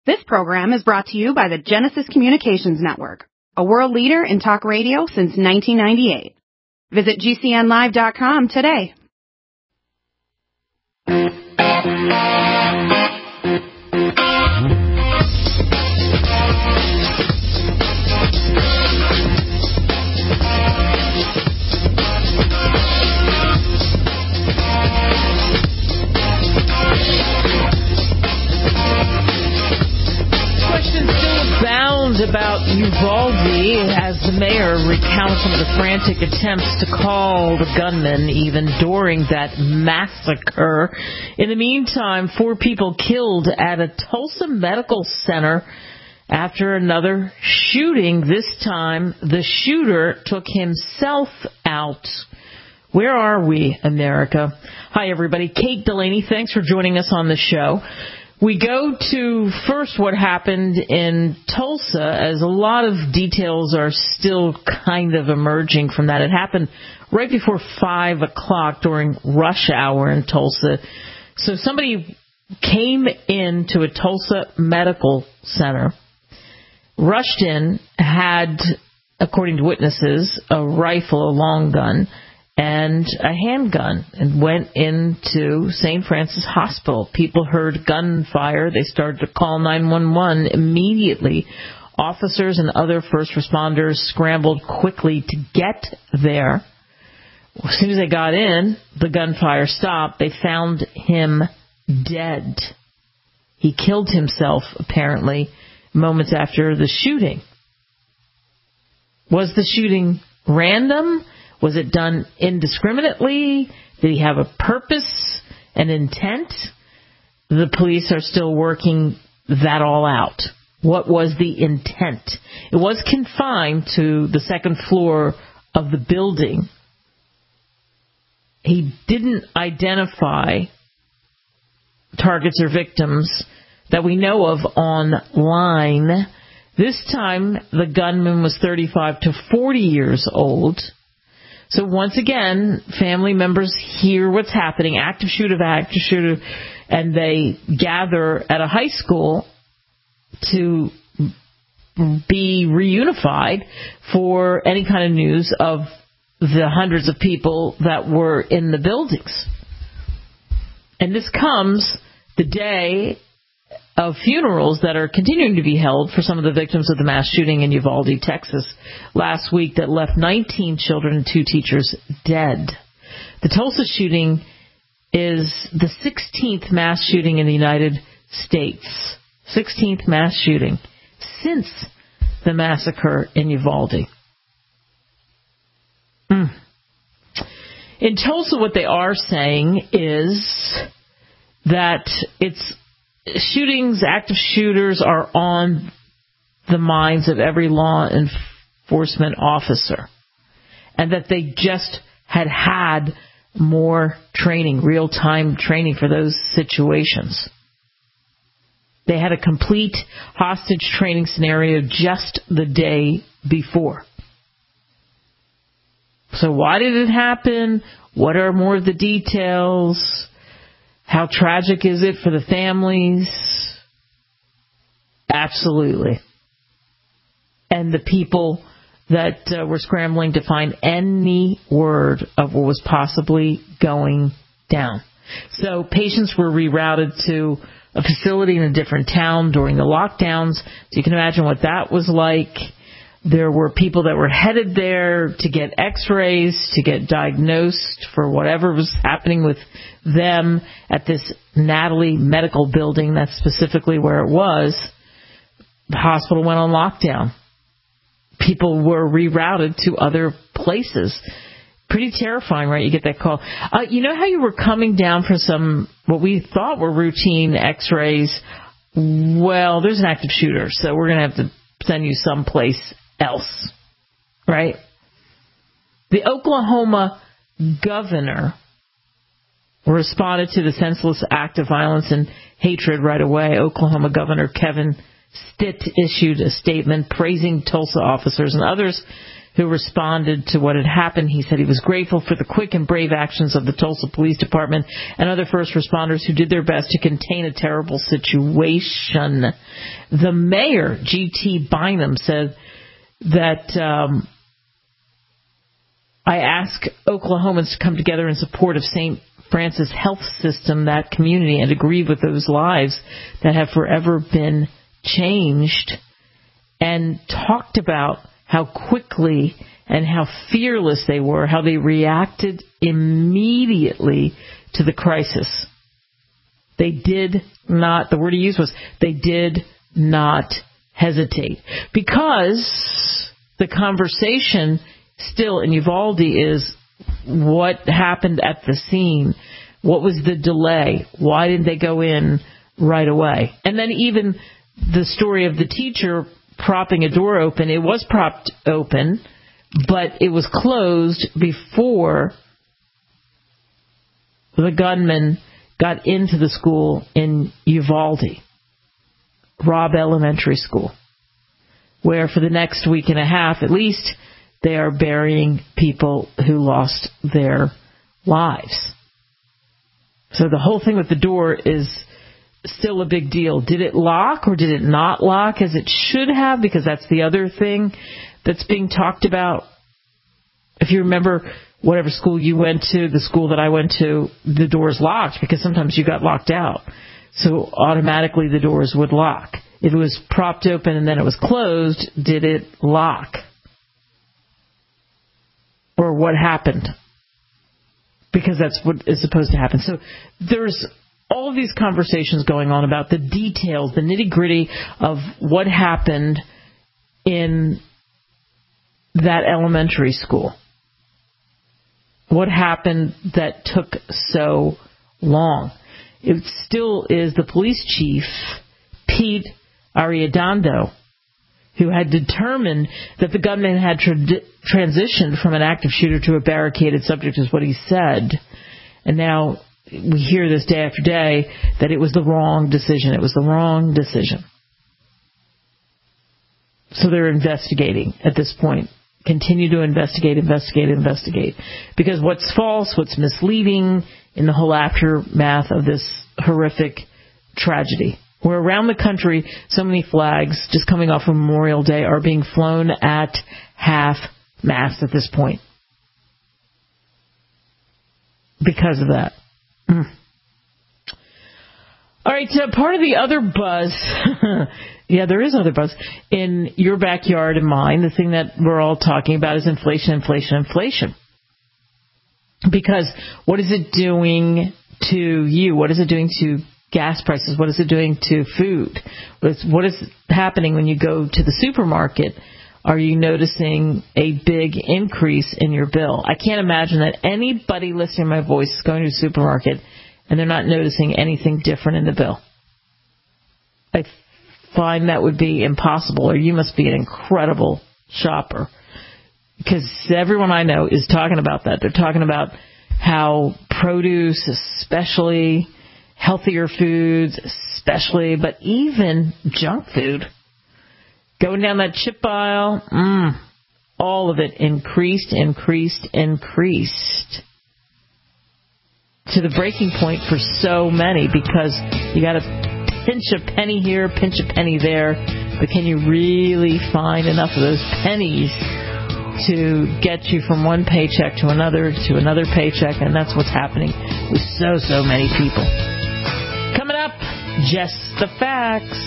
This program is brought to you by the Genesis Communications Network, a world leader in talk radio since 1998. Visit GCNlive.com today. About Uvalde as the mayor recounts some of the frantic attempts to call the gunman even during that massacre. In the meantime, 4 people killed at a Tulsa medical center after another shooting. This time, the shooter took himself out. Where are we, America? Hi, everybody. Kate Delaney, thanks for joining us on the show. We go to first what happened in Tulsa, as a lot of details are still kind of emerging from that. It happened right before 5 o'clock during rush hour in Tulsa. So somebody came into a Tulsa medical center, rushed in, had, according to witnesses, a rifle, a long gun, and a handgun, and went into St. Francis Hospital. People heard gunfire. They started to call 911 immediately. Officers and other first responders scrambled quickly to get there. As soon as they got in, the gunfire stopped. They found him dead. He killed himself, apparently, moments after the shooting. Was the shooting random? Was it done indiscriminately? Did he have a purpose, an intent? The police are still working that all out. What was the intent? It was confined to the second floor of the building. He didn't identify targets or victims that we know of online. This time, the gunman was 35 to 40 years old. So once again, family members hear what's happening, active shooter, and they gather at a high school to be reunified for any kind of news of the hundreds of people that were in the buildings. And this comes the day of funerals that are continuing to be held for some of the victims of the mass shooting in Uvalde, Texas, last week that left 19 children and 2 teachers dead. The Tulsa shooting is the 16th mass shooting in the United States. 16th mass shooting since the massacre in Uvalde. In Tulsa, what they are saying is that it's shootings, active shooters are on the minds of every law enforcement officer, and that they just had more training, real-time training for those situations. They had a complete hostage training scenario just the day before. So why did it happen? What are more of the details? How tragic is it for the families? Absolutely. And the people that were scrambling to find any word of what was possibly going down. So patients were rerouted to a facility in a different town during the lockdowns. So you can imagine what that was like. There were people that were headed there to get x-rays, to get diagnosed for whatever was happening with them at this Natalie Medical Building. That's specifically where it was. The hospital went on lockdown. People were rerouted to other places. Pretty terrifying, right? You get that call. You know how you were coming down for some, what we thought were routine x-rays? Well, there's an active shooter, so we're going to have to send you someplace else, right? The Oklahoma governor responded to the senseless act of violence and hatred right away. Oklahoma Governor Kevin Stitt issued a statement praising Tulsa officers and others who responded to what had happened. He said he was grateful for the quick and brave actions of the Tulsa Police Department and other first responders who did their best to contain a terrible situation. The mayor, G.T. Bynum, said that I ask Oklahomans to come together in support of St. Francis Health System, that community, and agree with those lives that have forever been changed, and talked about how quickly and how fearless they were, how they reacted immediately to the crisis. They did not, the word he used was, they did not hesitate. Because the conversation still in Uvalde is what happened at the scene, what was the delay, why didn't they go in right away? And then even the story of the teacher propping a door open, it was propped open, but it was closed before the gunman got into the school in Uvalde, Robb Elementary School, where for the next week and a half at least they are burying people who lost their lives. So the whole thing with the door is still a big deal. Did it lock or did it not lock as it should have? Because that's the other thing that's being talked about. If you remember, whatever school you went to, the school that I went to, the doors locked because sometimes you got locked out. So automatically the doors would lock. If it was propped open and then it was closed, did it lock? Or what happened? Because that's what is supposed to happen. So there's all of these conversations going on about the details, the nitty-gritty of what happened in that elementary school. What happened that took so long? It still is the police chief, Pete Arredondo, who had determined that the gunman had transitioned from an active shooter to a barricaded subject, is what he said. And now we hear this day after day that it was the wrong decision. It was the wrong decision. So they're investigating at this point. Continue to investigate. Because what's false, what's misleading in the whole aftermath of this horrific tragedy, where around the country so many flags just coming off of Memorial Day are being flown at half-mast at this point. Because of that. All right, part of the other buzz, yeah, there is other buzz, in your backyard and mine, the thing that we're all talking about is inflation. Because what is it doing to you? What is it doing to gas prices? What is it doing to food? What is happening when you go to the supermarket? Are you noticing a big increase in your bill? I can't imagine that anybody listening to my voice is going to the supermarket and they're not noticing anything different in the bill. I find that would be impossible, or you must be an incredible shopper. Because everyone I know is talking about that. They're talking about how produce, especially healthier foods, especially, but even junk food, going down that chip aisle, all of it increased to the breaking point for so many, because you got to pinch a penny here, pinch a penny there, but can you really find enough of those pennies to get you from one paycheck to another paycheck? And that's what's happening with so many people. Coming up, just the facts.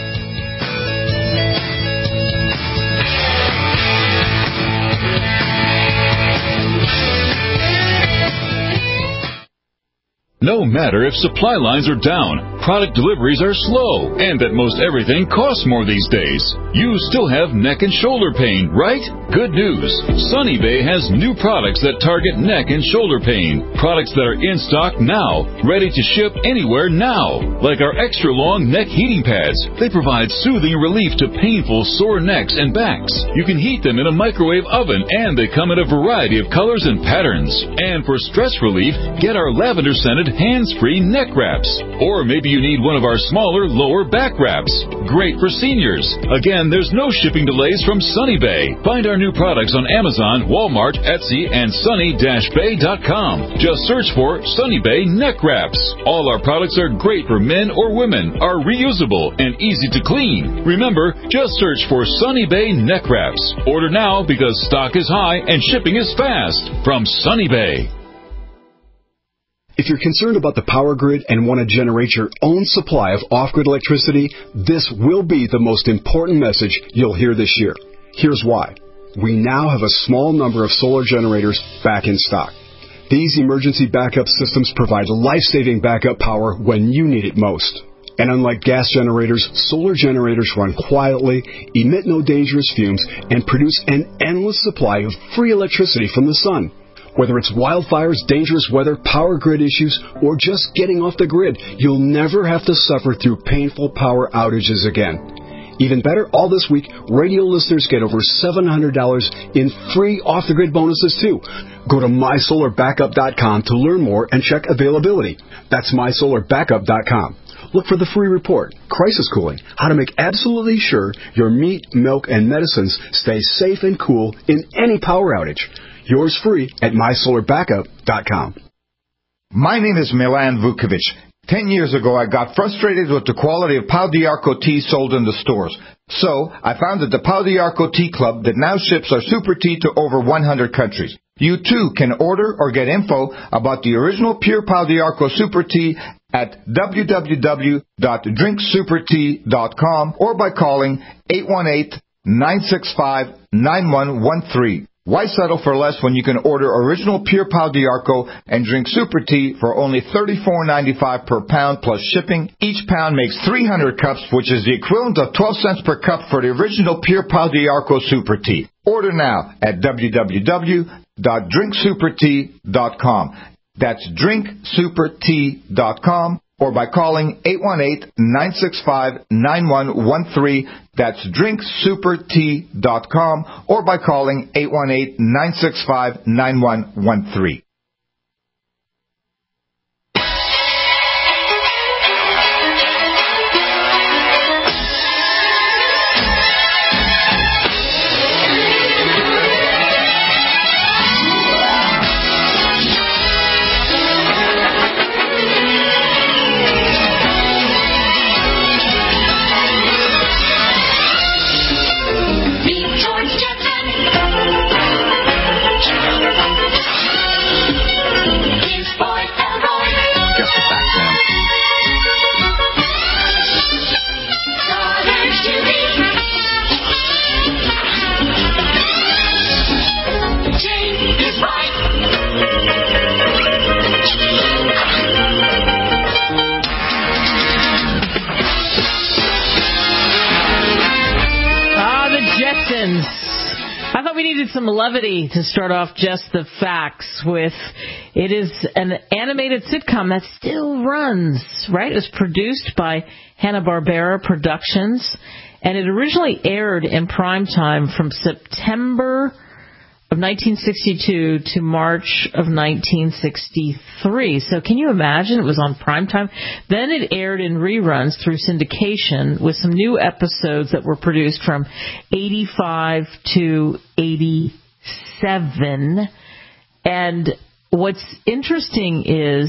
No matter if supply lines are down, product deliveries are slow, and that most everything costs more these days, you still have neck and shoulder pain, right? Good news. Sunny Bay has new products that target neck and shoulder pain. Products that are in stock now, ready to ship anywhere now. Like our extra long neck heating pads. They provide soothing relief to painful sore necks and backs. You can heat them in a microwave oven, and they come in a variety of colors and patterns. And for stress relief, get our lavender scented hands-free neck wraps. Or maybe you need one of our smaller, lower back wraps. Great for seniors. Again, there's no shipping delays from Sunny Bay. Find our new products on Amazon, Walmart, Etsy, and sunny-bay.com. Just search for Sunny Bay neck wraps. All our products are great for men or women, are reusable, and easy to clean. Remember, just search for Sunny Bay neck wraps. Order now because stock is high and shipping is fast. From Sunny Bay. If you're concerned about the power grid and want to generate your own supply of off-grid electricity, this will be the most important message you'll hear this year. Here's why. We now have a small number of solar generators back in stock. These emergency backup systems provide life-saving backup power when you need it most. And unlike gas generators, solar generators run quietly, emit no dangerous fumes, and produce an endless supply of free electricity from the sun. Whether it's wildfires, dangerous weather, power grid issues, or just getting off the grid, you'll never have to suffer through painful power outages again. Even better, all this week, radio listeners get over $700 in free off-the-grid bonuses, too. Go to mysolarbackup.com to learn more and check availability. That's mysolarbackup.com. Look for the free report, Crisis Cooling, how to make absolutely sure your meat, milk, and medicines stay safe and cool in any power outage. Yours free at mysolarbackup.com. My name is Milan Vukovic. 10 years ago, I got frustrated with the quality of Pau d'Arco tea sold in the stores. So, I founded the Pau d'Arco Tea Club that now ships our super tea to over 100 countries. You too can order or get info about the original pure Pau d'Arco super tea at www.drinksupertea.com or by calling 818-965-9113. Why settle for less when you can order original pure Pau d'Arco and drink super tea for only $34.95 per pound plus shipping? Each pound makes 300 cups, which is the equivalent of 12 cents per cup for the original pure Pau d'Arco super tea. Order now at www.drinksupertea.com. That's drinksupertea.com. Or by calling 818-965-9113. That's drinksupertea.com. Or by calling 818-965-9113. I thought we needed some levity to start off Just the Facts with. It is an animated sitcom that still runs, right? It was produced by Hanna-Barbera Productions, and it originally aired in primetime from September of 1962 to March of 1963. So can you imagine? It was on primetime. Then it aired in reruns through syndication with some new episodes that were produced from 85 to 87. And what's interesting is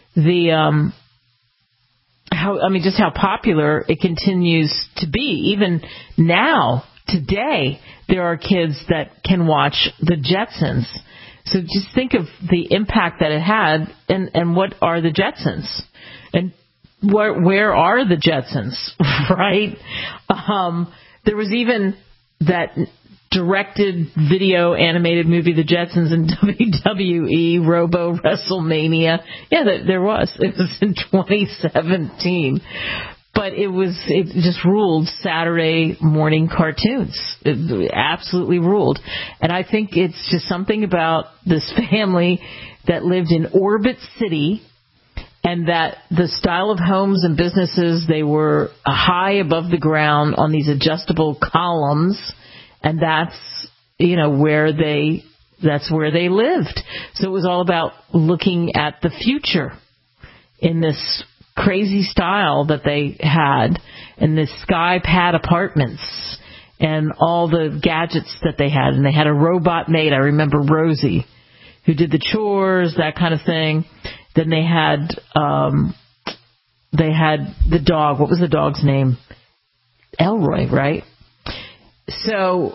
how popular it continues to be. Even now, today, there are kids that can watch the Jetsons. So just think of the impact that it had, and what are the Jetsons? And where are the Jetsons, right? There was even that directed video animated movie, The Jetsons, in WWE, Robo WrestleMania. Yeah, there was. It was in 2017. But it just ruled Saturday morning cartoons. It absolutely ruled. And I think it's just something about this family that lived in Orbit City, and that the style of homes and businesses, they were high above the ground on these adjustable columns, and that's where they lived. So it was all about looking at the future in this crazy style that they had, and the Sky Pad apartments, and all the gadgets that they had. And they had a robot maid, I remember Rosie, who did the chores, that kind of thing. Then they had the dog. What was the dog's name? Elroy, right? So,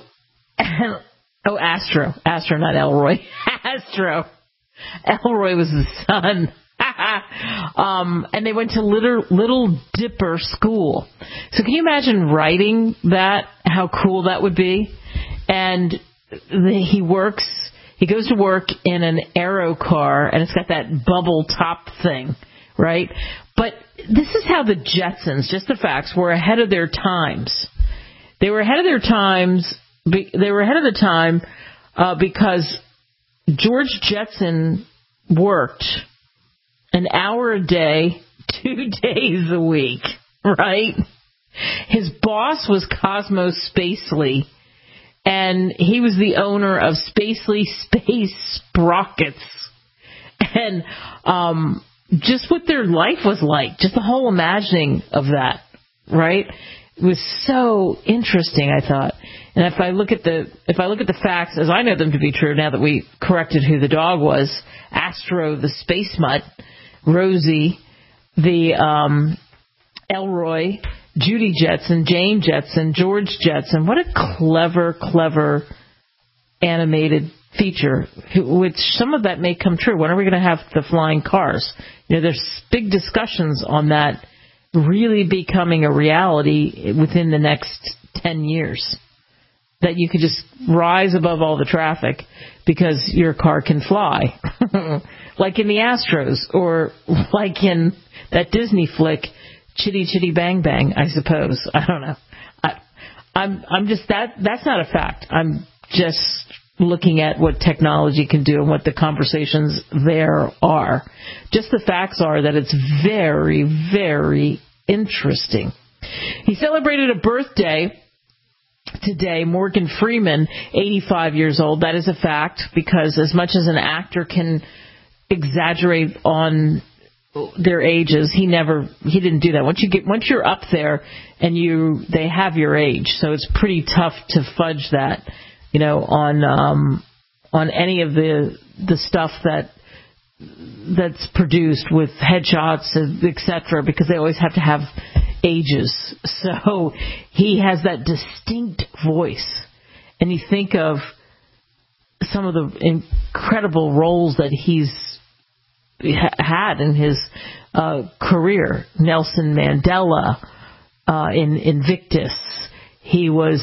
Astro. Astro, not Elroy. Astro. Elroy was the son. And they went to Little Dipper School. So can you imagine writing that? How cool that would be? And he goes to work in an aero car, and it's got that bubble top thing, right? But this is how the Jetsons, just the facts, were ahead of their times. They were ahead of their times. They were ahead of the time because George Jetson worked an hour a day, 2 days a week, right? His boss was Cosmos Spacely, and he was the owner of Spacely Space Sprockets. And just what their life was like, just the whole imagining of that, right? It was so interesting, I thought. And if I look at the facts as I know them to be true, now that we corrected who the dog was, Astro the space mutt, Rosie the Elroy, Judy Jetson, Jane Jetson, George Jetson. What a clever animated feature, which some of that may come true. When are we going to have the flying cars? You know, there's big discussions on that really becoming a reality within the next 10 years. That you could just rise above all the traffic because your car can fly. Like in the Astros, or like in that Disney flick, Chitty Chitty Bang Bang, I suppose. I don't know. I'm just, that's not a fact. I'm just looking at what technology can do and what the conversations there are. Just the facts are that it's very, very interesting. He celebrated a birthday today, Morgan Freeman, 85 years old. That is a fact, because as much as an actor can exaggerate on their ages, he didn't do that. Once you're up there and they have your age, so it's pretty tough to fudge that, you know, on any of the stuff that's produced with headshots, etc., because they always have to have ages. So he has that distinct voice. And you think of some of the incredible roles that he's had in his career. Nelson Mandela in Invictus. He was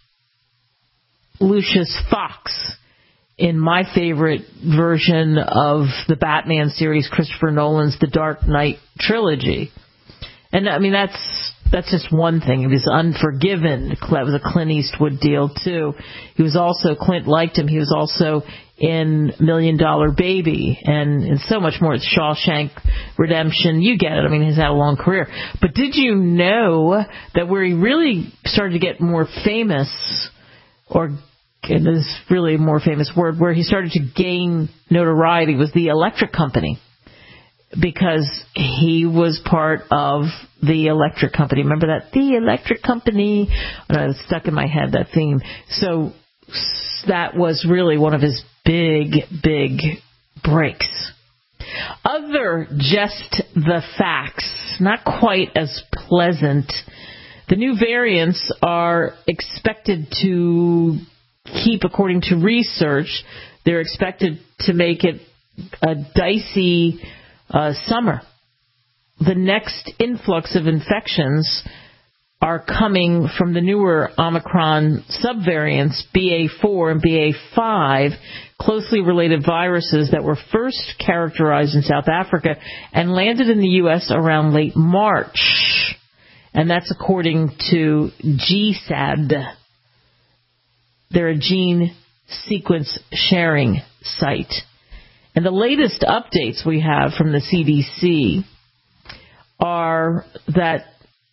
Lucius Fox in my favorite version of the Batman series, Christopher Nolan's The Dark Knight trilogy. And I mean, that's just one thing. He was Unforgiven. That was a Clint Eastwood deal too. He was also, Clint liked him. He was also in $1 Million Baby and so much more. It's Shawshank Redemption. You get it. I mean, he's had a long career. But did you know that where he really started to get more famous, or and this is really a more famous word, where he started to gain notoriety was the Electric Company, because he was part of the Electric Company. Remember that? The Electric Company. It's stuck in my head, that theme. So that was really one of his big breaks. Other just the facts, not quite as pleasant. The new variants are expected to keep, according to research, they're expected to make it a dicey summer. The next influx of infections are coming from the newer Omicron subvariants, BA4 and BA5, closely related viruses that were first characterized in South Africa and landed in the U.S. around late March. And that's according to GSAD. They're a gene sequence sharing site. And the latest updates we have from the CDC are that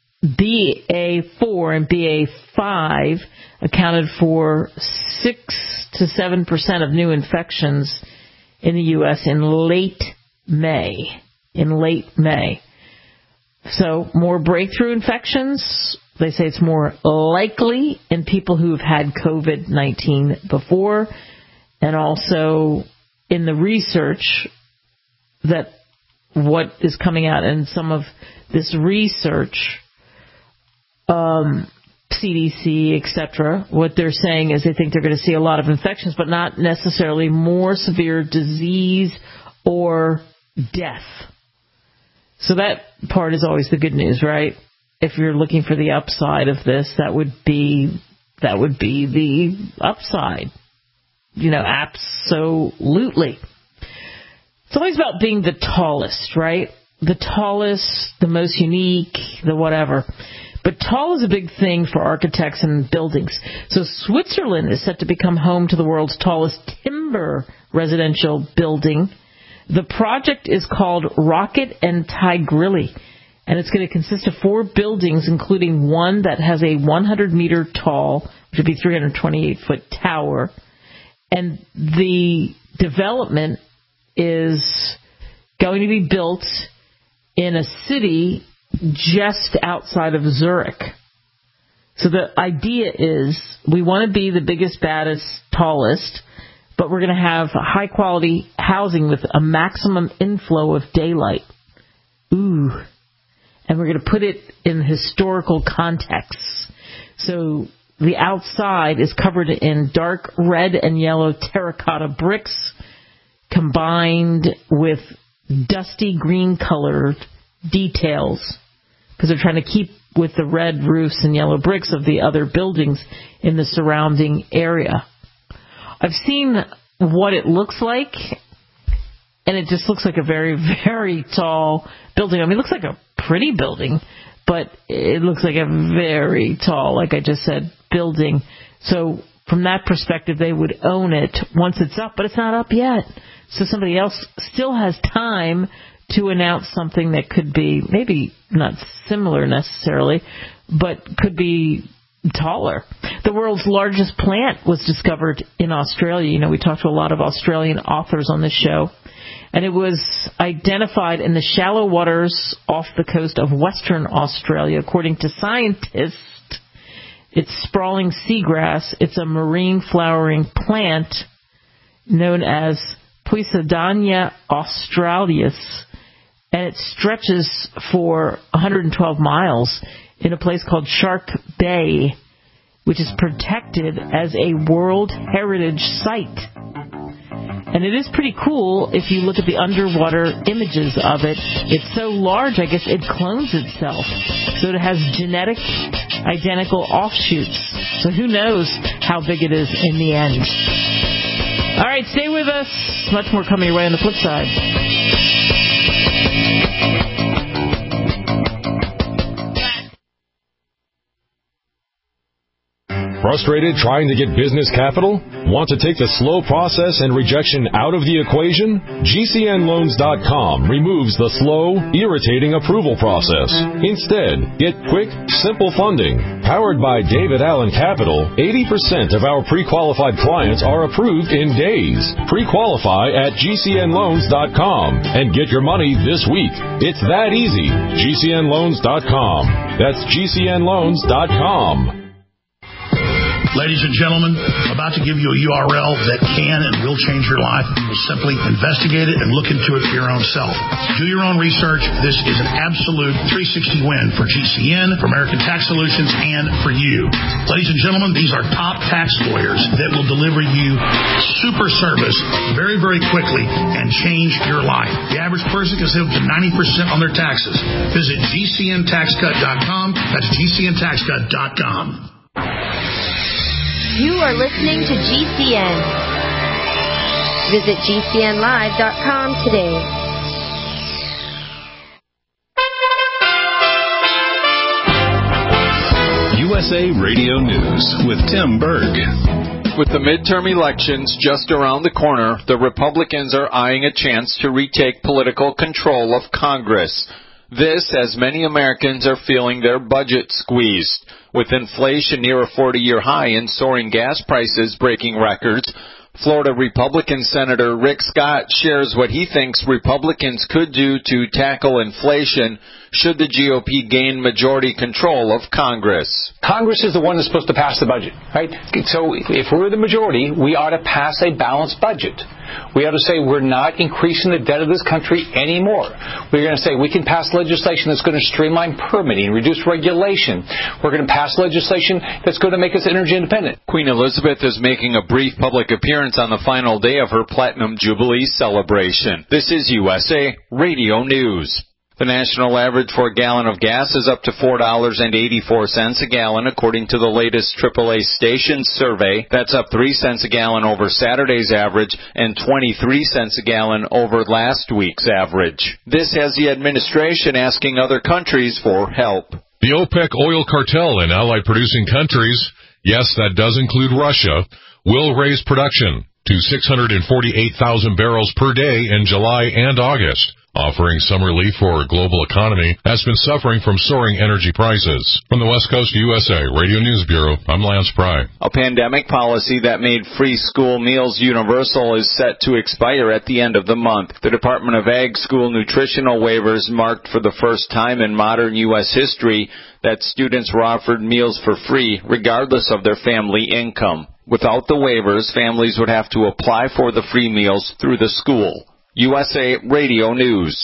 BA4 and BA5 accounted for 6 to 7% of new infections in the U.S. in late May. So more breakthrough infections. They say it's more likely in people who've had COVID-19 before, and also in the research that what is coming out in some of this research, CDC, etc., what they're saying is they think they're going to see a lot of infections, but not necessarily more severe disease or death. So that part is always the good news, right? If you're looking for the upside of this, that would be the upside. Absolutely. It's always about being the tallest, right? The tallest, the most unique, the whatever. But tall is a big thing for architects and buildings. So Switzerland is set to become home to the world's tallest timber residential building. The project is called Rocket and Tigrilli, and it's going to consist of 4 buildings, including one that has a 100-meter tall, which would be 328-foot tower. And the development is going to be built in a city just outside of Zurich. So the idea is we want to be the biggest, baddest, tallest, but we're going to have high-quality housing with a maximum inflow of daylight. Ooh. And we're going to put it in historical contexts. So the outside is covered in dark red and yellow terracotta bricks combined with dusty green-colored details, because they're trying to keep with the red roofs and yellow bricks of the other buildings in the surrounding area. I've seen what it looks like, and it just looks like a very, very tall building. I mean, it looks like a pretty building, but it looks like a very tall, like I just said, building. So from that perspective, they would own it once it's up, but it's not up yet. So somebody else still has time to announce something that could be maybe not similar necessarily, but could be taller. The world's largest plant was discovered in Australia. We talked to a lot of Australian authors on this show. And it was identified in the shallow waters off the coast of Western Australia. According to scientists, it's sprawling seagrass. It's a marine flowering plant known as Poisidania australis, and it stretches for 112 miles in a place called Shark Bay, which is protected as a World Heritage Site. And it is pretty cool if you look at the underwater images of it. It's so large, I guess it clones itself. So it has genetic identical offshoots. So who knows how big it is in the end. All right, stay with us. Much more coming your way on the flip side. Frustrated trying to get business capital? Want to take the slow process and rejection out of the equation? GCNLoans.com removes the slow, irritating approval process. Instead, get quick, simple funding. Powered by David Allen Capital, 80% of our pre-qualified clients are approved in days. Pre-qualify at GCNLoans.com and get your money this week. It's that easy. GCNLoans.com. That's GCNLoans.com. Ladies and gentlemen, about to give you a URL that can and will change your life. You will simply investigate it and look into it for your own self. Do your own research. This is an absolute 360 win for GCN, for American Tax Solutions, and for you. Ladies and gentlemen, these are top tax lawyers that will deliver you super service very, very quickly and change your life. The average person can save up to 90% on their taxes. Visit GCNTaxCut.com. That's GCNTaxCut.com. You are listening to GCN. Visit GCNlive.com today. USA Radio News with Tim Berg. With the midterm elections just around the corner, the Republicans are eyeing a chance to retake political control of Congress. This, as many Americans are feeling their budget squeezed. With inflation near a 40-year high and soaring gas prices breaking records, Florida Republican Senator Rick Scott shares what he thinks Republicans could do to tackle inflation should the GOP gain majority control of Congress. Congress is the one that's supposed to pass the budget, right? So if we're the majority, we ought to pass a balanced budget. We ought to say we're not increasing the debt of this country anymore. We're going to say we can pass legislation that's going to streamline permitting, reduce regulation. We're going to pass legislation that's going to make us energy independent. Queen Elizabeth is making a brief public appearance on the final day of her Platinum Jubilee celebration. This is USA Radio News. The national average for a gallon of gas is up to $4.84 a gallon, according to the latest AAA station survey. That's up 3 cents a gallon over Saturday's average and 23 cents a gallon over last week's average. This has the administration asking other countries for help. The OPEC oil cartel and allied producing countries, yes, that does include Russia, will raise production to 648,000 barrels per day in July and August, offering some relief for a global economy that's been suffering from soaring energy prices. From the West Coast USA Radio News Bureau, I'm Lance Pry. A pandemic policy that made free school meals universal is set to expire at the end of the month. The Department of Ag school nutritional waivers marked for the first time in modern U.S. history that students were offered meals for free regardless of their family income. Without the waivers, families would have to apply for the free meals through the school. USA Radio News.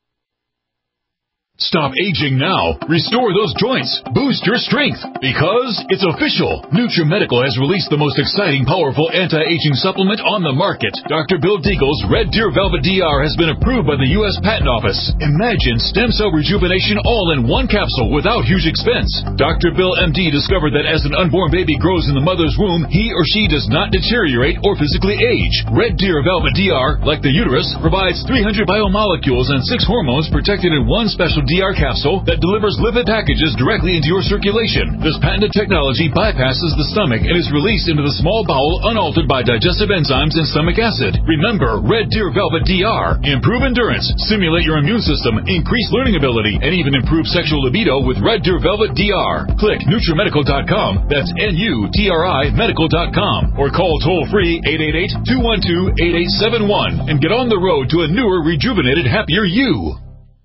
Stop aging now. Restore those joints. Boost your strength. Because it's official. NutriMedical has released the most exciting, powerful anti-aging supplement on the market. Dr. Bill Deagle's Red Deer Velvet DR has been approved by the U.S. Patent Office. Imagine stem cell rejuvenation all in one capsule without huge expense. Dr. Bill MD discovered that as an unborn baby grows in the mother's womb, he or she does not deteriorate or physically age. Red Deer Velvet DR, like the uterus, provides 300 biomolecules and 6 hormones protected in one special DR capsule that delivers lipid packages directly into your circulation. This patented technology bypasses the stomach and is released into the small bowel unaltered by digestive enzymes and stomach acid. Remember, Red Deer Velvet DR. Improve endurance, stimulate your immune system, increase learning ability, and even improve sexual libido with Red Deer Velvet DR. Click NutriMedical.com. That's NUTRI Medical.com. Or call toll-free 888-212-8871 and get on the road to a newer, rejuvenated, happier you.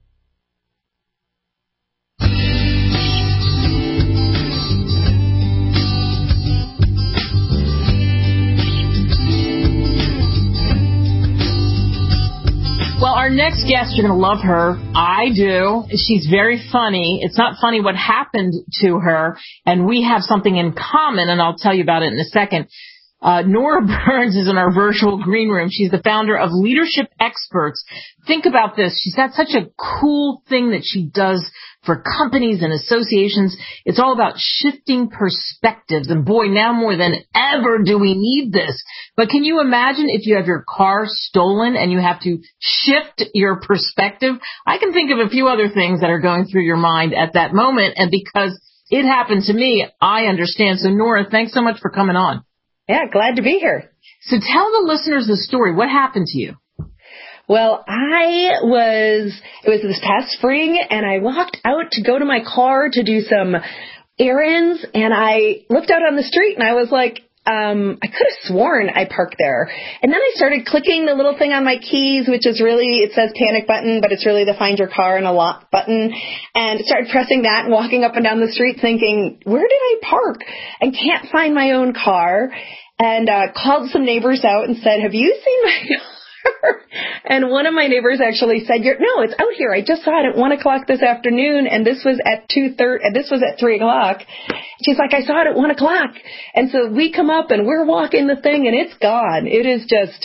Well, our next guest, you're going to love her. I do. She's very funny. It's not funny what happened to her, and we have something in common, and I'll tell you about it in a second. Nora Burns is in our virtual green room. She's the founder of Leadership Experts. Think about this. She's got such a cool thing that she does for companies and associations. It's all about shifting perspectives. And boy, now more than ever do we need this. But can you imagine if you have your car stolen and you have to shift your perspective? I can think of a few other things that are going through your mind at that moment. And because it happened to me, I understand. So Nora, thanks so much for coming on. Yeah, glad to be here. So tell the listeners the story. What happened to you? Well, it was this past spring, and I walked out to go to my car to do some errands, and I looked out on the street, and I was like, I could have sworn I parked there. And then I started clicking the little thing on my keys, which is really, it says panic button, but it's really the find your car and a lock button. And started pressing that and walking up and down the street thinking, where did I park? And can't find my own car. And called some neighbors out and said, have you seen my car? And one of my neighbors actually said, no, it's out here. I just saw it at 1 o'clock this afternoon, and this was at 2:30, and this was at 3 o'clock. She's like, I saw it at 1 o'clock. And so we come up, and we're walking the thing, and it's gone. It is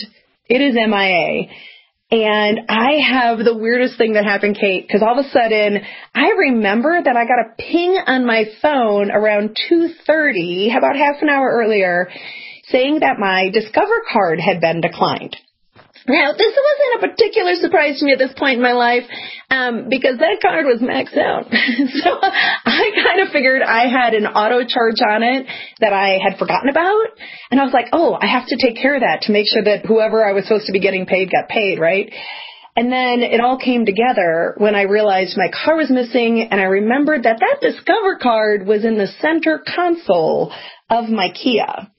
MIA. And I have the weirdest thing that happened, Kate, because all of a sudden, I remember that I got a ping on my phone around 2:30, about half an hour earlier, saying that my Discover card had been declined. Now, this wasn't a particular surprise to me at this point in my life, because that card was maxed out. So I kind of figured I had an auto charge on it that I had forgotten about. And I was like, oh, I have to take care of that to make sure that whoever I was supposed to be getting paid got paid, right? And then it all came together when I realized my car was missing, and I remembered that Discover card was in the center console of my Kia.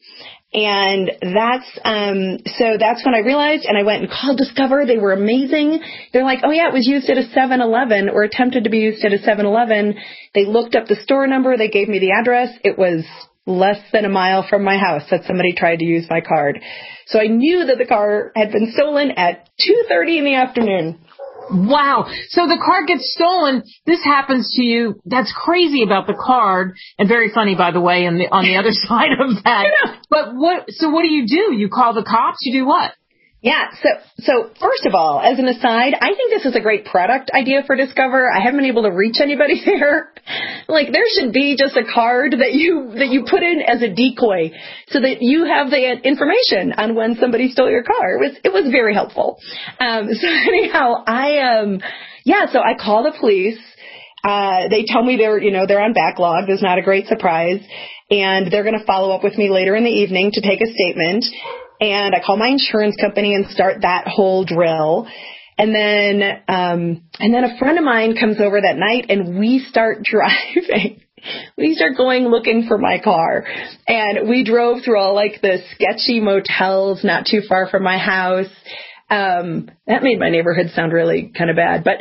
And that's when I realized, and I went and called Discover. They were amazing. They're like, oh yeah, it was used at a 7-Eleven or attempted to be used at a 7-Eleven. They looked up the store number. They gave me the address. It was less than a mile from my house that somebody tried to use my card. So I knew that the car had been stolen at 2:30 in the afternoon. Wow. So the card gets stolen. This happens to you. That's crazy about the card. And very funny, by the way, on the other side of that. But what do? You call the cops? You do what? Yeah. So first of all, as an aside, I think this is a great product idea for Discover. I haven't been able to reach anybody there. Like, there should be just a card that you put in as a decoy so that you have the information on when somebody stole your car. It was very helpful. So anyhow, so I call the police. They tell me they're on backlog. There's not a great surprise. And they're going to follow up with me later in the evening to take a statement. And I call my insurance company and start that whole drill. And then a friend of mine comes over that night and we start driving. We start going looking for my car. And we drove through all like the sketchy motels not too far from my house. That made my neighborhood sound really kind of bad, but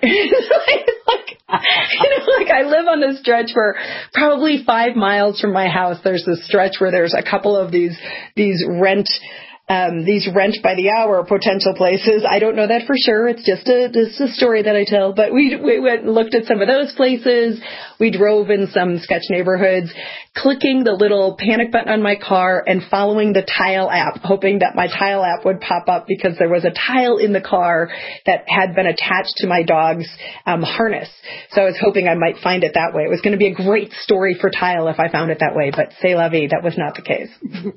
I live on this stretch for probably 5 miles from my house. There's this stretch where there's a couple of these rent by the hour potential places. I don't know that for sure. It's just a story that I tell. But we went and looked at some of those places. We drove in some sketch neighborhoods, clicking the little panic button on my car and following the Tile app, hoping that my Tile app would pop up because there was a tile in the car that had been attached to my dog's harness. So I was hoping I might find it that way. It was going to be a great story for Tile if I found it that way, but c'est la vie, that was not the case.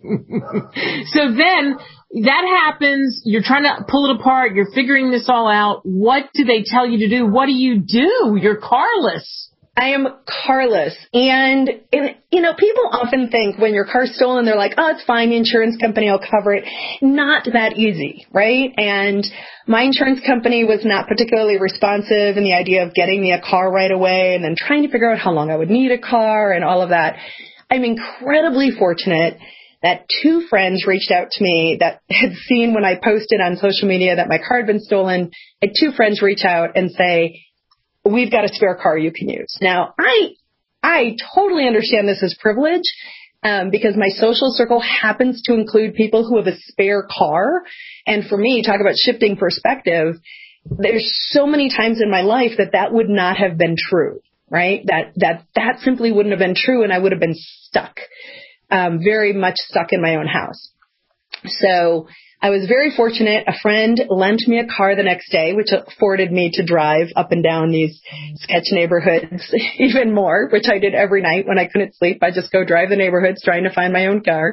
So then that happens. You're trying to pull it apart. You're figuring this all out. What do they tell you to do? What do? You're carless. I am carless. And people often think when your car's stolen, they're like, oh, it's fine. The insurance company will cover it. Not that easy, right? And my insurance company was not particularly responsive in the idea of getting me a car right away and then trying to figure out how long I would need a car and all of that. I'm incredibly fortunate that 2 friends reached out to me that had seen when I posted on social media that my car had been stolen. I had 2 friends reach out and say, we've got a spare car you can use. Now, I totally understand this as privilege because my social circle happens to include people who have a spare car. And for me, talk about shifting perspective, there's so many times in my life that would not have been true, right? That simply wouldn't have been true, and I would have been stuck, very much stuck in my own house. So I was very fortunate. A friend lent me a car the next day, which afforded me to drive up and down these sketch neighborhoods even more, which I did every night when I couldn't sleep. I just go drive the neighborhoods trying to find my own car.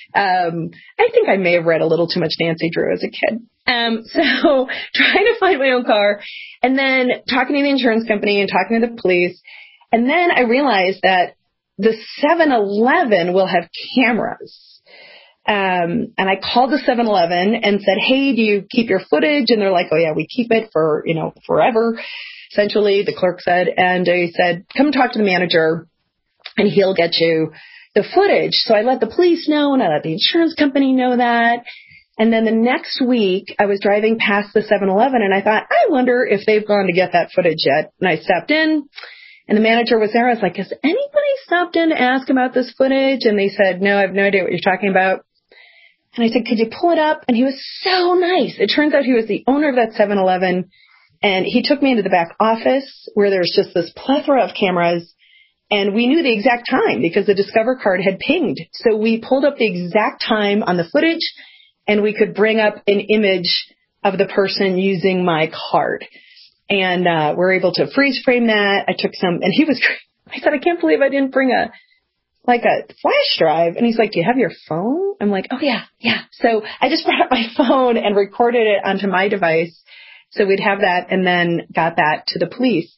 I think I may have read a little too much Nancy Drew as a kid. So trying to find my own car and then talking to the insurance company and talking to the police. And then I realized that the 7-Eleven will have cameras. And I called the 7-Eleven and said, hey, do you keep your footage? And they're like, oh yeah, we keep it for, forever. Essentially, the clerk said, and they said, come talk to the manager and he'll get you the footage. So I let the police know and I let the insurance company know that. And then the next week I was driving past the 7-Eleven and I thought, I wonder if they've gone to get that footage yet. And I stepped in and the manager was there. I was like, has anybody stopped in to ask about this footage? And they said, no, I have no idea what you're talking about. And I said, could you pull it up? And he was so nice. It turns out he was the owner of that 7-Eleven. And he took me into the back office where there's just this plethora of cameras. And we knew the exact time because the Discover card had pinged. So we pulled up the exact time on the footage and we could bring up an image of the person using my card. And we're able to freeze frame that. I took some, and I said, I can't believe I didn't bring a flash drive. And he's like, do you have your phone? I'm like, oh yeah. So I just brought up my phone and recorded it onto my device. So we'd have that and then got that to the police.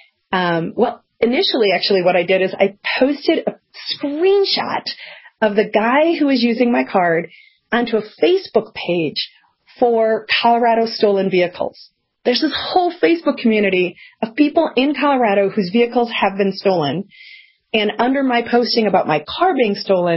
Initially, actually, what I did is I posted a screenshot of the guy who was using my card onto a Facebook page for Colorado stolen vehicles. There's this whole Facebook community of people in Colorado whose vehicles have been stolen. And under my posting about my car being stolen,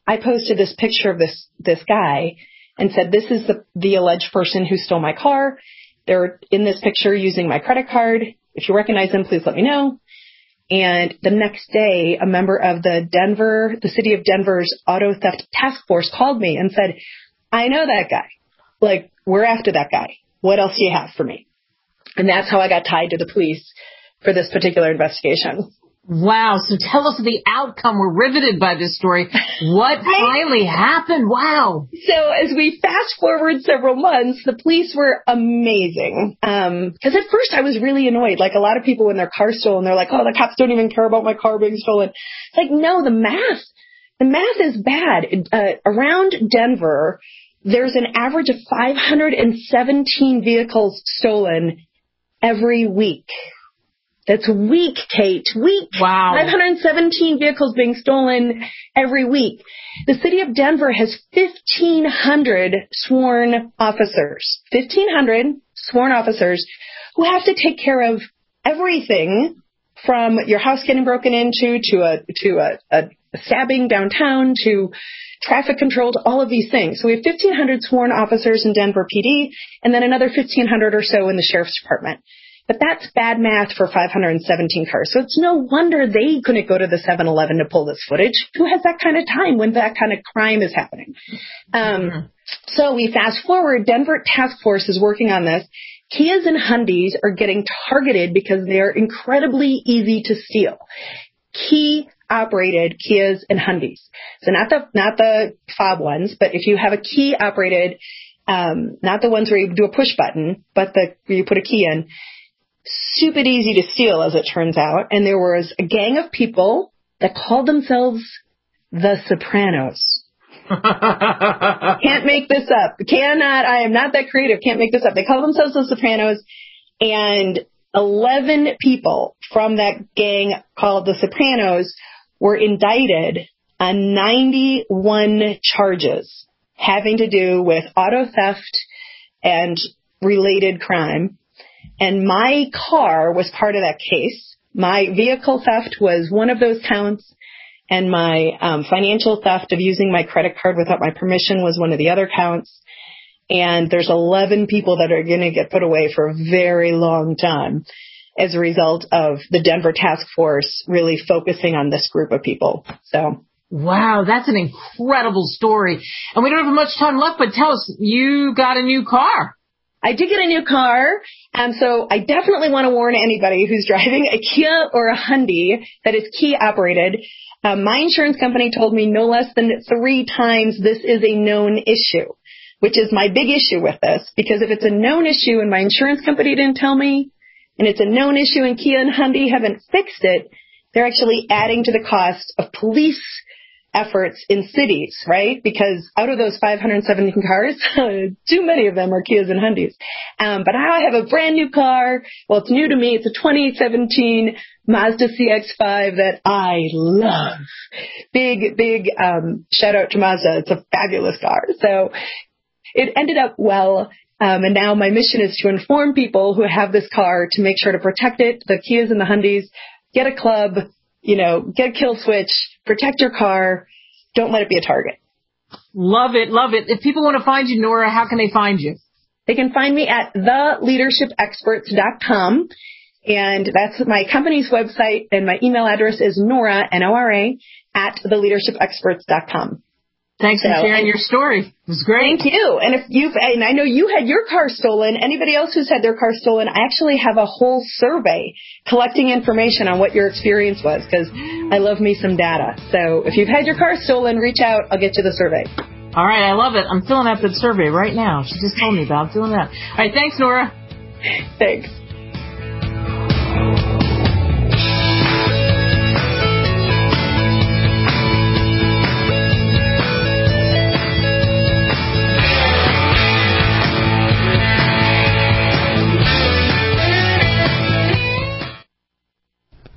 I posted this picture of this guy and said, this is the alleged person who stole my car. They're in this picture using my credit card. If you recognize them, please let me know. And the next day, a member of the city of Denver's auto theft task force called me and said, I know that guy. Like, we're after that guy. What else do you have for me? And that's how I got tied to the police for this particular investigation. Wow. So tell us the outcome. We're riveted by this story. What finally happened? Wow. So as we fast forward several months, the police were amazing. Because at first I was really annoyed. Like a lot of people when their car's stolen, they're like, oh, the cops don't even care about my car being stolen. It's like, no, the math is bad. Around Denver, there's an average of 517 vehicles stolen every week. That's week, Kate. Week. Wow. 517 vehicles being stolen every week. The city of Denver has 1,500 sworn officers. 1,500 sworn officers who have to take care of everything from your house getting broken into to a stabbing downtown to traffic control to all of these things. So we have 1,500 sworn officers in Denver PD and then another 1,500 or so in the sheriff's department. But that's bad math for 517 cars. So it's no wonder they couldn't go to the 7-Eleven to pull this footage. Who has that kind of time when that kind of crime is happening? So we fast forward. Denver Task Force is working on this. Kias and Hyundais are getting targeted because they are incredibly easy to steal. Key-operated Kias and Hyundais. So not the fob ones, but if you have a key-operated, not the ones where you do a push button, but where you put a key in, super easy to steal, as it turns out. And there was a gang of people that called themselves the Sopranos. Can't make this up. I am not that creative. Can't make this up. They call themselves the Sopranos. And 11 people from that gang called the Sopranos were indicted on 91 charges having to do with auto theft and related crime. And my car was part of that case. My vehicle theft was one of those counts, and my financial theft of using my credit card without my permission was one of the other counts. And there's 11 people that are going to get put away for a very long time as a result of the Denver Task Force really focusing on this group of people. So. Wow, that's an incredible story. And we don't have much time left, but tell us, you got a new car. I did get a new car, so I definitely want to warn anybody who's driving a Kia or a Hyundai that is key-operated. My insurance company told me no less than 3 times this is a known issue, which is my big issue with this, because if it's a known issue and my insurance company didn't tell me, and it's a known issue and Kia and Hyundai haven't fixed it, they're actually adding to the cost of police efforts in cities, right? Because out of those 517 cars, too many of them are Kias and Hyundais. But I have a brand new car. Well, it's new to me. It's a 2017 Mazda CX-5 that I love. Big shout out to Mazda. It's a fabulous car. So it ended up well. And now my mission is to inform people who have this car to make sure to protect it, the Kias and the Hyundais, get a club, get a kill switch, protect your car. Don't let it be a target. Love it, love it. If people want to find you, Nora, how can they find you? They can find me at theleadershipexperts.com. And that's my company's website. And my email address is Nora, N-O-R-A, at theleadershipexperts.com. Thanks for sharing your story. It was great. Thank you. And and I know you had your car stolen. Anybody else who's had their car stolen, I actually have a whole survey collecting information on what your experience was, because I love me some data. So if you've had your car stolen, reach out. I'll get you the survey. All right. I love it. I'm filling out that survey right now. She just told me about doing that. All right. Thanks, Nora. Thanks.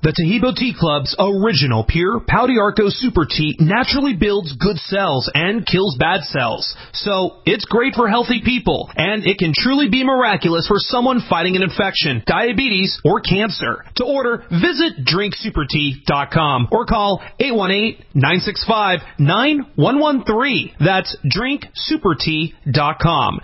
The Taheebo Tea Club's original pure Pau d'Arco Super Tea naturally builds good cells and kills bad cells. So it's great for healthy people, and it can truly be miraculous for someone fighting an infection, diabetes, or cancer. To order, visit drinksupertea.com or call 818-965-9113. That's drinksupertea.com.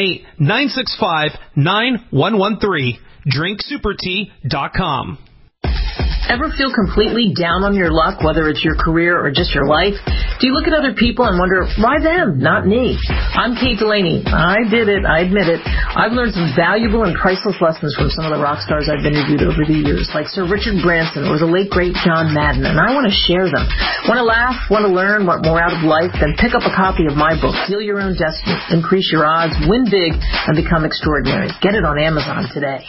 818-965-9113. drinksupertea.com. Ever feel completely down on your luck, whether it's your career or just your life? Do you look at other people and wonder, why them, not me? I'm Kate Delaney. I did it. I admit it. I've learned some valuable and priceless lessons from some of the rock stars I've interviewed over the years, like Sir Richard Branson or the late, great John Madden, and I want to share them. Want to laugh? Want to learn? Want more out of life? Then pick up a copy of my book, Deal Your Own Destiny, Increase Your Odds, Win Big, and Become Extraordinary. Get it on Amazon today.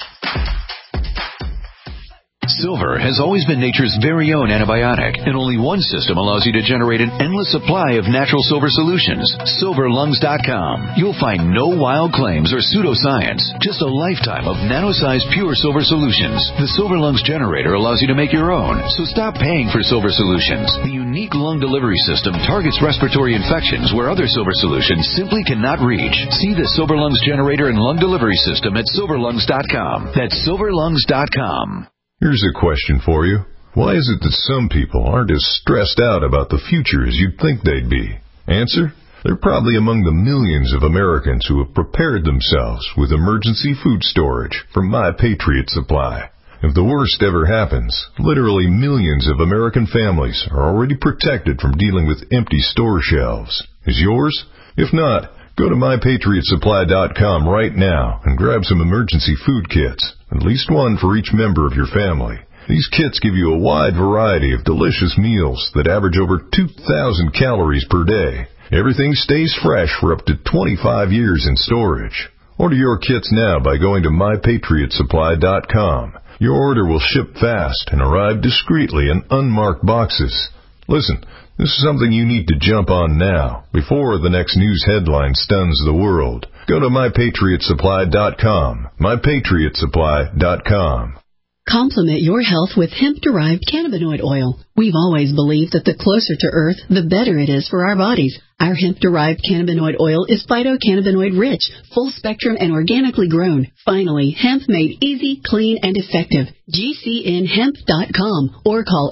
Silver has always been nature's very own antibiotic, and only one system allows you to generate an endless supply of natural silver solutions. SilverLungs.com. You'll find no wild claims or pseudoscience, just a lifetime of nano-sized pure silver solutions. The Silver Lungs generator allows you to make your own, so stop paying for silver solutions. The unique lung delivery system targets respiratory infections where other silver solutions simply cannot reach. See the Silver Lungs generator and lung delivery system at SilverLungs.com. That's SilverLungs.com. Here's a question for you. Why is it that some people aren't as stressed out about the future as you'd think they'd be? Answer? They're probably among the millions of Americans who have prepared themselves with emergency food storage from My Patriot Supply. If the worst ever happens, literally millions of American families are already protected from dealing with empty store shelves. Is yours? If not, go to MyPatriotSupply.com right now and grab some emergency food kits, at least one for each member of your family. These kits give you a wide variety of delicious meals that average over 2,000 calories per day. Everything stays fresh for up to 25 years in storage. Order your kits now by going to MyPatriotSupply.com. Your order will ship fast and arrive discreetly in unmarked boxes. Listen, this is something you need to jump on now, before the next news headline stuns the world. Go to MyPatriotSupply.com. MyPatriotSupply.com. Complement your health with hemp-derived cannabinoid oil. We've always believed that the closer to Earth, the better it is for our bodies. Our hemp-derived cannabinoid oil is phytocannabinoid-rich, full-spectrum, and organically grown. Finally, hemp made easy, clean, and effective. GCNHemp.com or call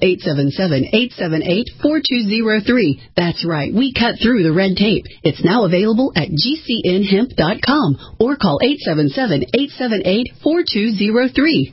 877-878-4203. That's right, we cut through the red tape. It's now available at GCNHemp.com or call 877-878-4203.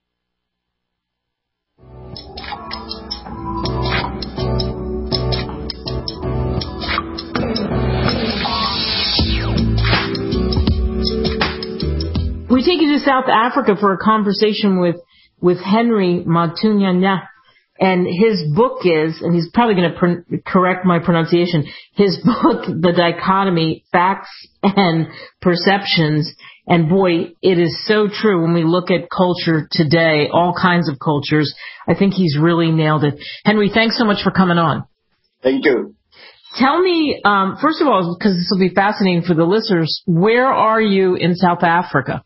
We take you to South Africa for a conversation with Henry Matunyana. And his book is, and he's probably going to correct my pronunciation, his book, The Dichotomy, Facts and Perceptions. And boy, it is so true when we look at culture today, all kinds of cultures. I think he's really nailed it. Henry, thanks so much for coming on. Thank you. Tell me, first of all, because this will be fascinating for the listeners, where are you in South Africa?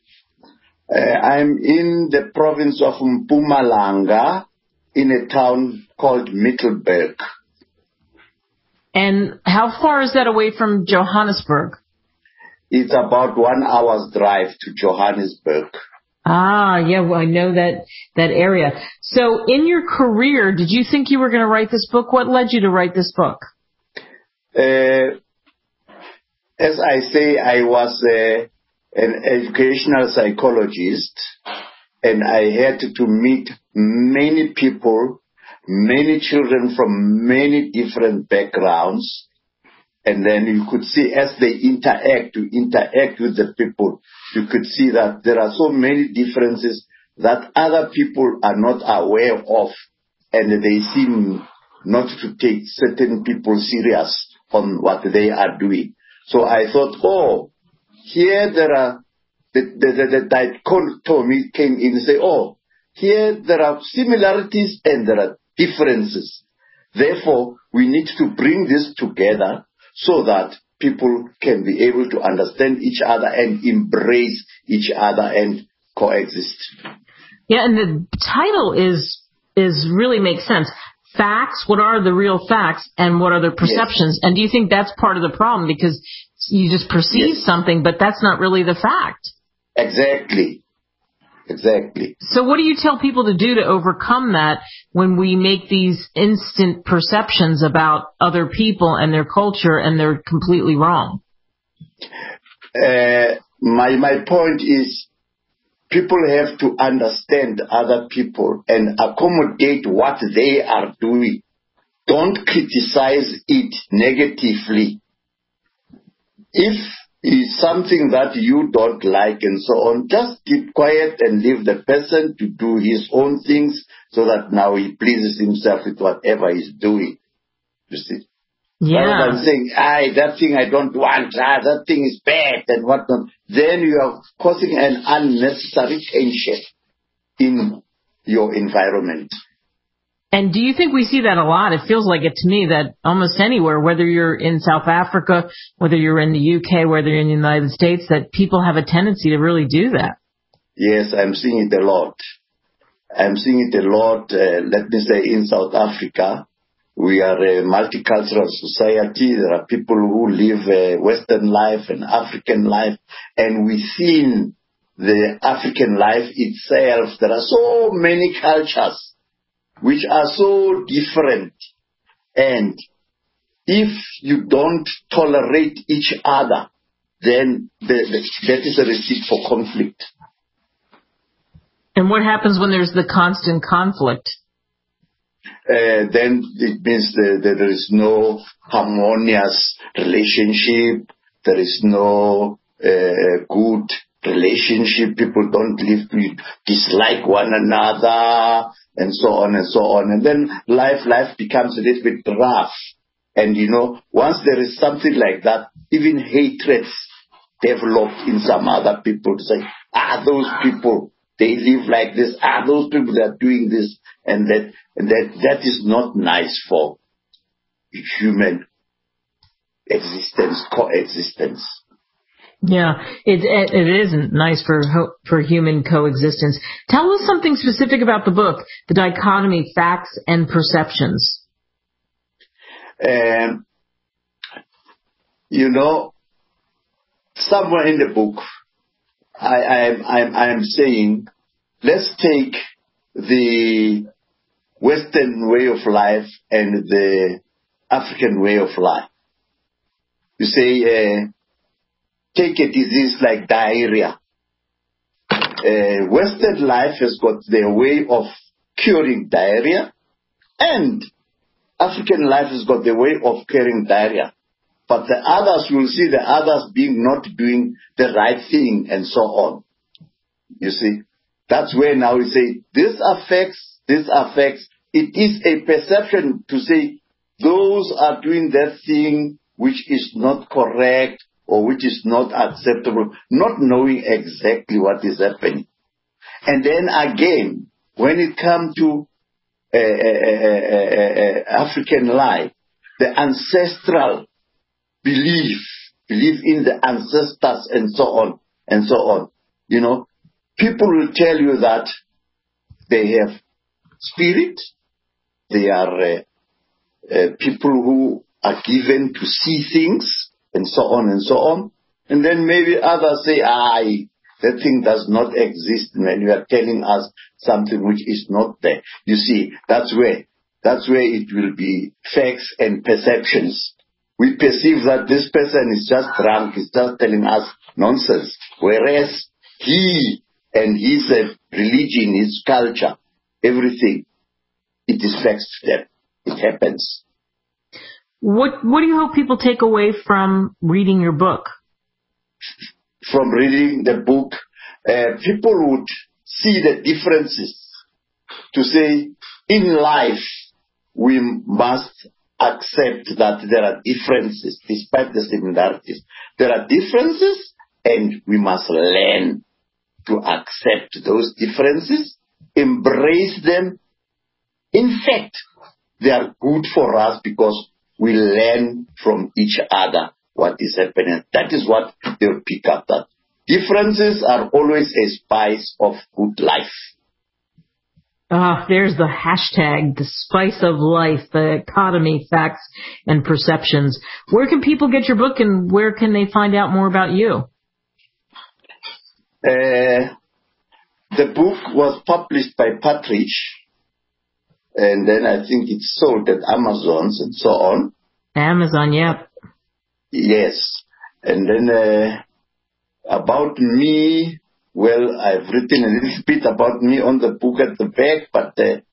I'm in the province of Mpumalanga, in a town called Middelburg. And how far is that away from Johannesburg? It's about 1 hour's drive to Johannesburg. Ah, yeah, well, I know that area. So in your career, did you think you were going to write this book? What led you to write this book? As I say, I was an educational psychologist, and I had to meet many people, many children from many different backgrounds, and then you could see as they interact with the people, you could see that there are so many differences that other people are not aware of, and they seem not to take certain people serious on what they are doing. So I thought, here there are, the dichotomy came in and say, here there are similarities and there are differences. Therefore, we need to bring this together so that people can be able to understand each other and embrace each other and coexist. Yeah, and the title is really makes sense. Facts, what are the real facts, and what are the perceptions? Yes. And do you think that's part of the problem? Because you just perceive something, but that's not really the fact. Exactly. So what do you tell people to do to overcome that when we make these instant perceptions about other people and their culture and they're completely wrong? My point is, people have to understand other people and accommodate what they are doing. Don't criticize it negatively. If it's something that you don't like and so on, just keep quiet and leave the person to do his own things so that now he pleases himself with whatever he's doing. You see? Yeah. Rather than saying, that thing I don't want, that thing is bad and whatnot, then you are causing an unnecessary tension in your environment. And do you think we see that a lot? It feels like it to me that almost anywhere, whether you're in South Africa, whether you're in the UK, whether you're in the United States, that people have a tendency to really do that. Yes, I'm seeing it a lot. Let me say, in South Africa. We are a multicultural society. There are people who live a Western life and African life. And within the African life itself, there are so many cultures which are so different. And if you don't tolerate each other, then that is a recipe for conflict. And what happens when there's the constant conflict? Then it means that there is no harmonious relationship. There is no good relationship. People don't live to dislike one another, and so on and so on. And then life becomes a little bit rough. And once there is something like that, even hatreds develop in some other people to say, those people, they live like this. Those people that are doing this and that. And that is not nice for human coexistence. Yeah, it isn't nice for human coexistence. Tell us something specific about the book, The Dichotomy, Facts and Perceptions. Somewhere in the book, I am saying, let's take the Western way of life and the African way of life. You say, take a disease like diarrhea. Western life has got their way of curing diarrhea, and African life has got the way of curing diarrhea. But the others, will see the others being not doing the right thing and so on. You see, that's where now we say, this affects. It is a perception to say, those are doing that thing which is not correct or which is not acceptable, not knowing exactly what is happening. And then again, when it comes to African life, the ancestral belief in the ancestors and so on and so on. People will tell you that they have spirit. They are people who are given to see things and so on and so on. And then maybe others say, that thing does not exist when you are telling us something which is not there. You see, that's where it will be facts and perceptions. We perceive that this person is just drunk, is just telling us nonsense, whereas he and his religion, his culture, everything, it is facts to them. It happens. What do you hope people take away from reading your book? From reading the book, people would see the differences. To say, in life, we must accept that there are differences, despite the similarities. There are differences, and we must learn to accept those differences, embrace them. In fact, they are good for us because we learn from each other what is happening. That is what they'll pick up, that differences are always a spice of good life. There's the hashtag, the spice of life, the economy, facts, and perceptions. Where can people get your book, and where can they find out more about you? The book was published by Partridge, and then I think it's sold at Amazon's and so on. Amazon, yep. Yes. And then about me, well, I've written a little bit about me on the book at the back, but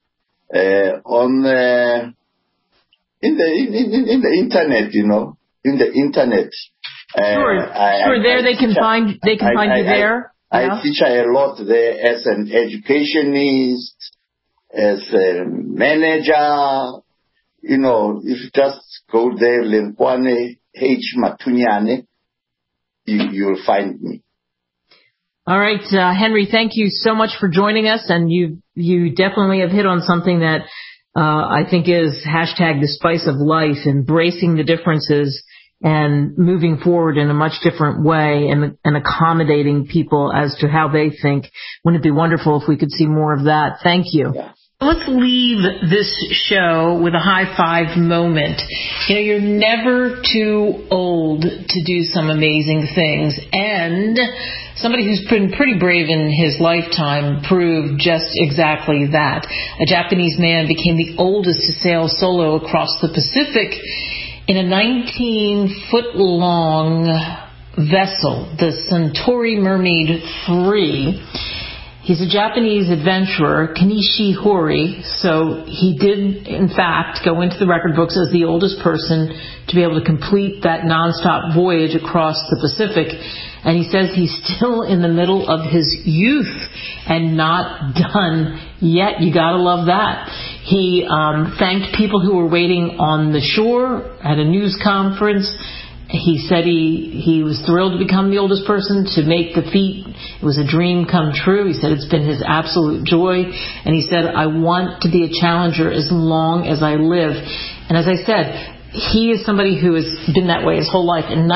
in the internet, in the internet. Sure. There they can find you there. I feature a lot there as an educationist, as a manager. If you just go there, Lenkwane H. Matunyane, you'll find me. All right, Henry, thank you so much for joining us, and you definitely have hit on something that I think is hashtag the spice of life, embracing the differences and moving forward in a much different way and accommodating people as to how they think. Wouldn't it be wonderful if we could see more of that? Thank you. Yeah. Let's leave this show with a high five moment. You're never too old to do some amazing things, and somebody who's been pretty brave in his lifetime proved just exactly that. A Japanese man became the oldest to sail solo across the Pacific in a 19-foot-long vessel, the Suntory Mermaid 3. He's a Japanese adventurer, Kenichi Hori, so he did, in fact, go into the record books as the oldest person to be able to complete that nonstop voyage across the Pacific. And he says he's still in the middle of his youth and not done yet. You gotta love that. He thanked people who were waiting on the shore at a news conference. He said he was thrilled to become the oldest person to make the feat. It was a dream come true. He said it's been his absolute joy. And he said, I want to be a challenger as long as I live. And as I said, he is somebody who has been that way his whole life. In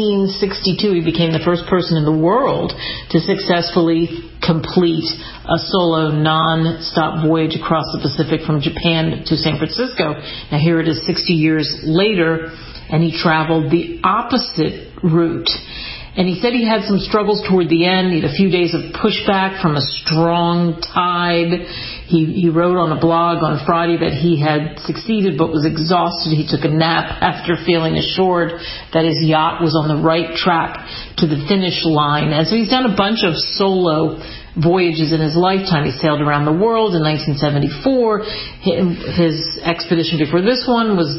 1962, he became the first person in the world to successfully complete a solo non-stop voyage across the Pacific from Japan to San Francisco. Now here it is 60 years later, and he traveled the opposite route. And he said he had some struggles toward the end. He had a few days of pushback from a strong tide. He wrote on a blog on Friday that he had succeeded but was exhausted. He took a nap after feeling assured that his yacht was on the right track to the finish line. And so he's done a bunch of solo voyages in his lifetime. He sailed around the world in 1974. His expedition before this one was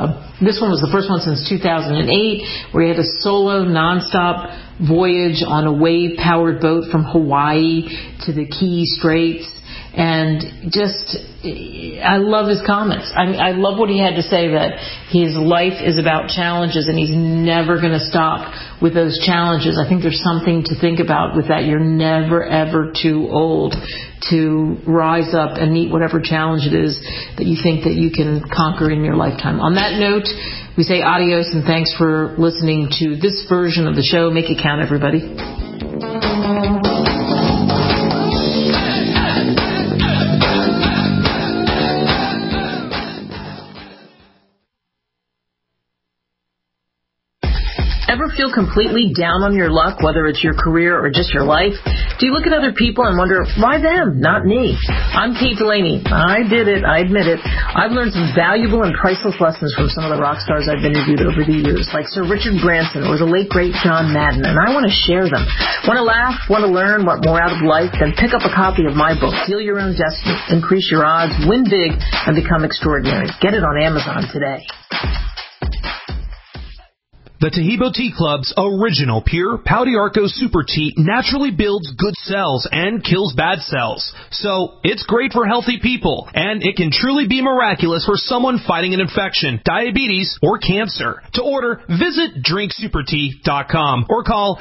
the first one since 2008, where he had a solo nonstop voyage on a wave-powered boat from Hawaii to the Key Straits. And just, I love his comments. I love what he had to say, that his life is about challenges and he's never going to stop with those challenges. I think there's something to think about with that. You're never, ever too old to rise up and meet whatever challenge it is that you think that you can conquer in your lifetime. On that note, we say adios and thanks for listening to this version of the show. Make it count, everybody. Ever feel completely down on your luck, whether it's your career or just your life? Do you look at other people and wonder, why them, not me? I'm Kate Delaney. I did it. I admit it. I've learned some valuable and priceless lessons from some of the rock stars I've interviewed over the years, like Sir Richard Branson or the late, great John Madden, and I want to share them. Want to laugh? Want to learn? Want more out of life? Then pick up a copy of my book, Deal Your Own Destiny, Increase Your Odds, Win Big, and Become Extraordinary. Get it on Amazon today. The Taheebo Tea Club's original pure Pau d'Arco Super Tea naturally builds good cells and kills bad cells. So, it's great for healthy people, and it can truly be miraculous for someone fighting an infection, diabetes, or cancer. To order, visit drinksupertea.com or call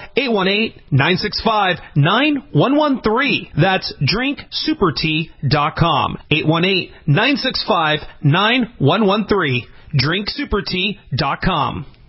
818-965-9113. That's drinksupertea.com. 818-965-9113. drinksupertea.com.